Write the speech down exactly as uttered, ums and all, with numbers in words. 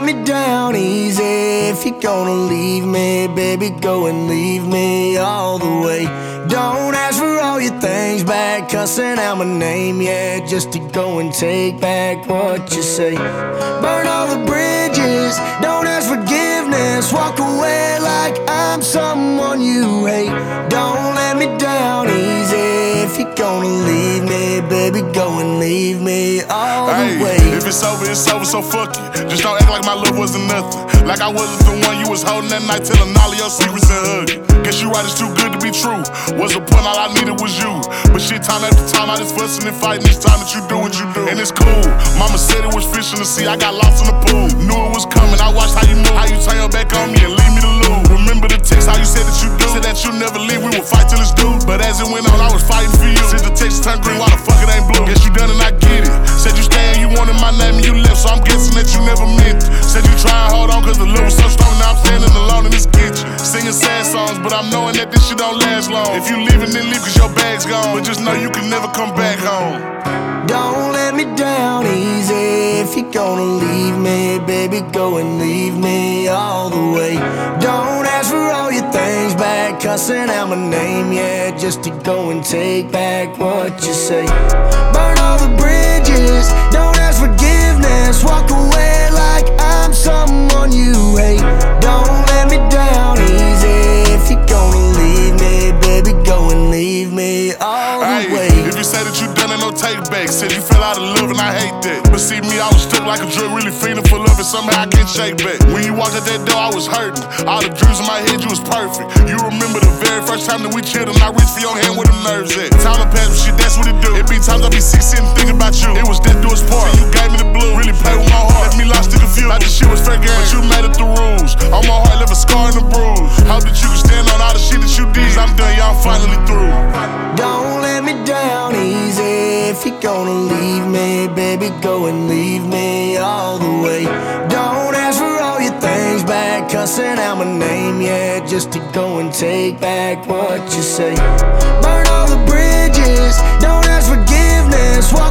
me down easy. If you're gonna leave me, baby, go and leave me all the way. Don't ask for all your things back, cussing out my name, yeah, just to go and take back what you say. Burn all the bridges, don't ask forgiveness. Walk away like I'm someone you hate. Don't let me down easy. If you're gonna leave me, baby, go and leave me all hey, the way. If it's over, it's over, so fuck it. Just don't act like my love wasn't nothing. Like I wasn't the one you was holding that night, telling all of your secrets and hugging. Guess you right, it's too good to be true. Was a point, all I needed was you. But shit, time after time, I just fussing and fighting. It's time that you do what you do. And it's cool. Mama said it was fish in the sea, I got lost in the pool. Knew it was coming, I watched how you move, how you turn your back on me and leave me to lose. Remember the text, how you said that you do. Said that you never leave, we would fight till it's due. But as it went on, I was fighting for you. Since the text turned green, why the fuck it ain't blue? Guess you done and I get it. Said you stay and you wanted my name and you left, so I'm guessing that you never meant it. Said you try and hold on cause the love was so strong, now I'm standing alone in this kitchen. Singing sad songs, but I'm knowing that this shit don't last long. If you leaving, then leave cause your bag's gone. But just know you can never come back home. Don't let me down easy. If you're gonna leave me, baby, go and leave me all the way. Don't ask for all your things back, cussing out my name, yeah, just to go and take back what you say. Burn all the bridges, don't ask forgiveness. Walk away like I'm someone you hate. Don't let me down easy. If you're gonna leave me, baby, go and leave me all the hey, way. If you say that you done it, no take back. Said you fell out of love and I hate that. But see me, I was stuck like a drug, really feeling for love and somehow I can't shake back. When you walked out that door, I was hurting. All the dreams in my head, you was perfect. You remember the very first time that we chilled and I reached for your hand where them nerves at. Time to pass, but shit, that's what it do. It be times I be sick sitting thinking about you. It was death do its part. See, you gave me the blue, really played with my heart. Left me lost and confused. Like this shit was fair game, but you made it the rules. On my heart, left a scar and a bruise. Hope that you can stand on all the shit that you did. Cause I'm done, y'all finally through. Don't let me down easy. If you're gonna leave me, baby, go and leave me all the way. Don't ask for all your things back, cussing out my name, yeah, just to go and take back what you say. Burn all the bridges, don't ask forgiveness.